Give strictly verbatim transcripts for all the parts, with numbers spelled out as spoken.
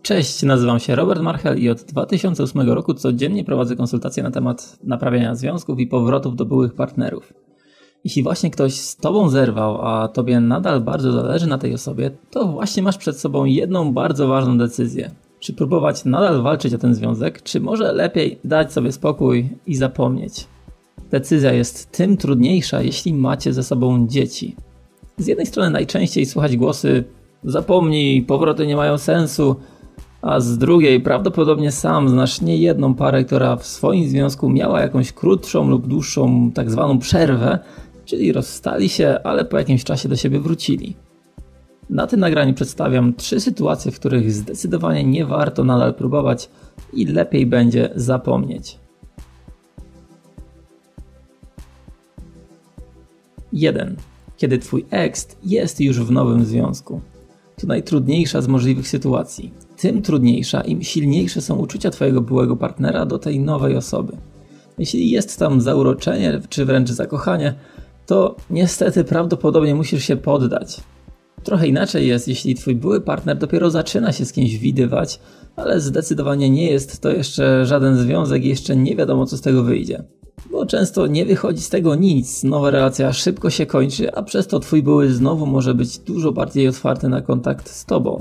Cześć, nazywam się Robert Marchel i od dwa tysiące ósmego roku codziennie prowadzę konsultacje na temat naprawiania związków i powrotów do byłych partnerów. Jeśli właśnie ktoś z Tobą zerwał, a Tobie nadal bardzo zależy na tej osobie, to właśnie masz przed sobą jedną bardzo ważną decyzję. Czy próbować nadal walczyć o ten związek, czy może lepiej dać sobie spokój i zapomnieć? Decyzja jest tym trudniejsza, jeśli macie ze sobą dzieci. Z jednej strony najczęściej słychać głosy zapomnij, powroty nie mają sensu, a z drugiej prawdopodobnie sam znasz niejedną parę, która w swoim związku miała jakąś krótszą lub dłuższą tak zwaną przerwę, czyli rozstali się, ale po jakimś czasie do siebie wrócili. Na tym nagraniu przedstawiam trzy sytuacje, w których zdecydowanie nie warto nadal próbować i lepiej będzie zapomnieć. jeden. Kiedy twój eks jest już w nowym związku. To najtrudniejsza z możliwych sytuacji. Tym trudniejsza, im silniejsze są uczucia twojego byłego partnera do tej nowej osoby. Jeśli jest tam zauroczenie, czy wręcz zakochanie, to niestety prawdopodobnie musisz się poddać. Trochę inaczej jest, jeśli twój były partner dopiero zaczyna się z kimś widywać, ale zdecydowanie nie jest to jeszcze żaden związek i jeszcze nie wiadomo, co z tego wyjdzie. Bo często nie wychodzi z tego nic, nowa relacja szybko się kończy, a przez to twój były znowu może być dużo bardziej otwarty na kontakt z tobą.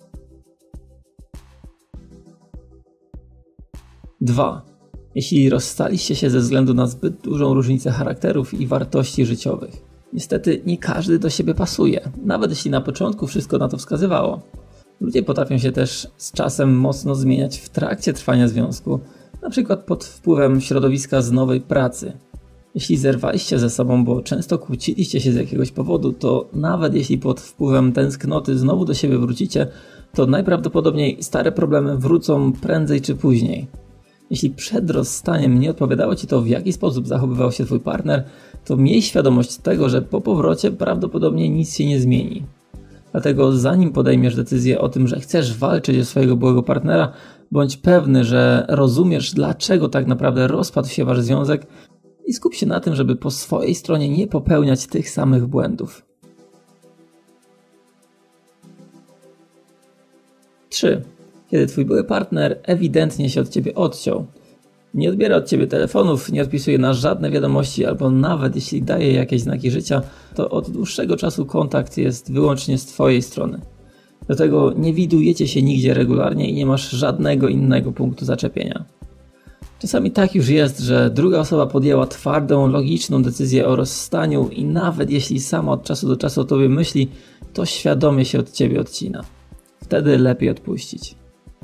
dwa. Jeśli rozstaliście się ze względu na zbyt dużą różnicę charakterów i wartości życiowych. Niestety nie każdy do siebie pasuje, nawet jeśli na początku wszystko na to wskazywało. Ludzie potrafią się też z czasem mocno zmieniać w trakcie trwania związku, na przykład pod wpływem środowiska z nowej pracy. Jeśli zerwaliście ze sobą, bo często kłóciliście się z jakiegoś powodu, to nawet jeśli pod wpływem tęsknoty znowu do siebie wrócicie, to najprawdopodobniej stare problemy wrócą prędzej czy później. Jeśli przed rozstaniem nie odpowiadało Ci to, w jaki sposób zachowywał się Twój partner, to miej świadomość tego, że po powrocie prawdopodobnie nic się nie zmieni. Dlatego zanim podejmiesz decyzję o tym, że chcesz walczyć o swojego byłego partnera, bądź pewny, że rozumiesz, dlaczego tak naprawdę rozpadł się Wasz związek i skup się na tym, żeby po swojej stronie nie popełniać tych samych błędów. trzy. Kiedy twój były partner ewidentnie się od ciebie odciął. Nie odbiera od ciebie telefonów, nie odpisuje na żadne wiadomości, albo nawet jeśli daje jakieś znaki życia, to od dłuższego czasu kontakt jest wyłącznie z twojej strony. Do tego nie widujecie się nigdzie regularnie i nie masz żadnego innego punktu zaczepienia. Czasami tak już jest, że druga osoba podjęła twardą, logiczną decyzję o rozstaniu i nawet jeśli sama od czasu do czasu o tobie myśli, to świadomie się od ciebie odcina. Wtedy lepiej odpuścić.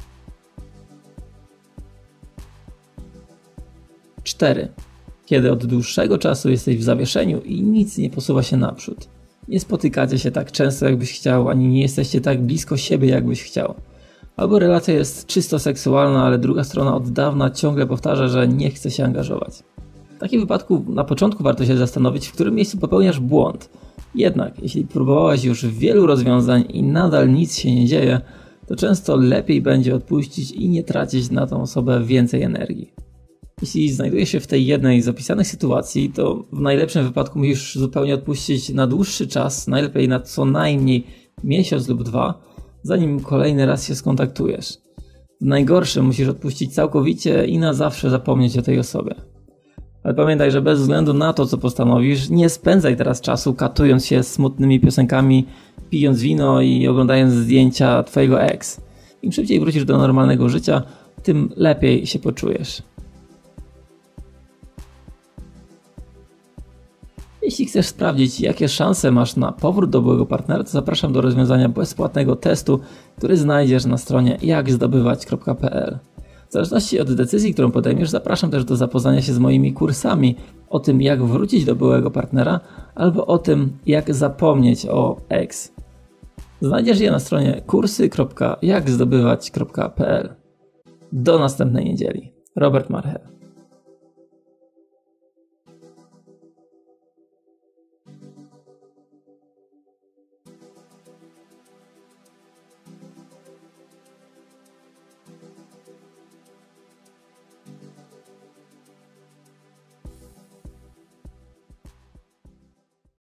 cztery. Kiedy od dłuższego czasu jesteś w zawieszeniu i nic nie posuwa się naprzód. Nie spotykacie się tak często, jakbyś chciał, ani nie jesteście tak blisko siebie, jakbyś chciał. Albo relacja jest czysto seksualna, ale druga strona od dawna ciągle powtarza, że nie chce się angażować. W takim wypadku na początku warto się zastanowić, w którym miejscu popełniasz błąd. Jednak, jeśli próbowałeś już wielu rozwiązań i nadal nic się nie dzieje, to często lepiej będzie odpuścić i nie tracić na tą osobę więcej energii. Jeśli znajdujesz się w tej jednej z opisanych sytuacji, to w najlepszym wypadku musisz zupełnie odpuścić na dłuższy czas, najlepiej na co najmniej miesiąc lub dwa, zanim kolejny raz się skontaktujesz. W najgorszym musisz odpuścić całkowicie i na zawsze zapomnieć o tej osobie. Ale pamiętaj, że bez względu na to, co postanowisz, nie spędzaj teraz czasu katując się smutnymi piosenkami, pijąc wino i oglądając zdjęcia twojego eks. Im szybciej wrócisz do normalnego życia, tym lepiej się poczujesz. Jeśli chcesz sprawdzić, jakie szanse masz na powrót do byłego partnera, to zapraszam do rozwiązania bezpłatnego testu, który znajdziesz na stronie jak zdobywać kropka p l. W zależności od decyzji, którą podejmiesz, zapraszam też do zapoznania się z moimi kursami o tym, jak wrócić do byłego partnera, albo o tym, jak zapomnieć o eks. Znajdziesz je na stronie kursy kropka jak zdobywać kropka p l. Do następnej niedzieli. Robert Marchel.